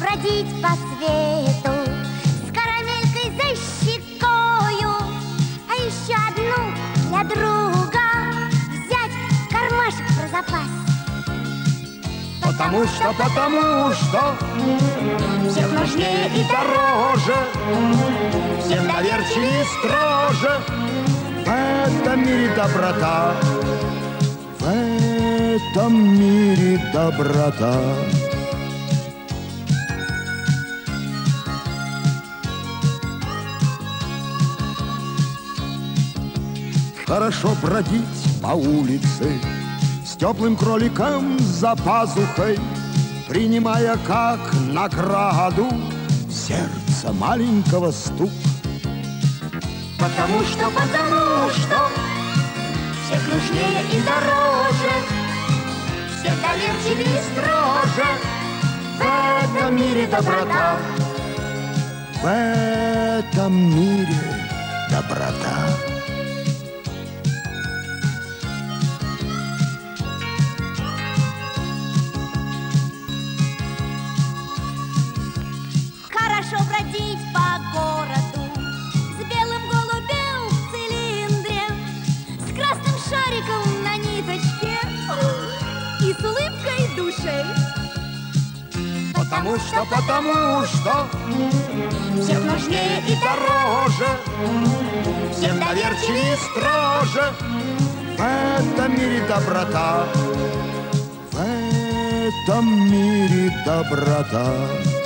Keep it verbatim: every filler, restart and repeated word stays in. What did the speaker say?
бродить по свету с карамелькой за щекою, а еще одну для друга взять в кармашек про запас. Потому что, потому что всех нужнее и дороже, всем доверчивее и строже. В этом мире доброта, в этом мире доброта. Хорошо бродить по улице с теплым кроликом за пазухой, принимая как награду сердце маленького стук. Потому что, потому что всех нужнее и дороже, всех доверчивее и строже. В этом мире доброта, в этом мире доброта. Хорошо бродить по городу с белым голубем в цилиндре, с красным шариком на ниточке и с улыбкой души. Потому что, потому что всех нужнее и дороже, всем доверчивее и строже. В этом мире доброта, в этом мире доброта.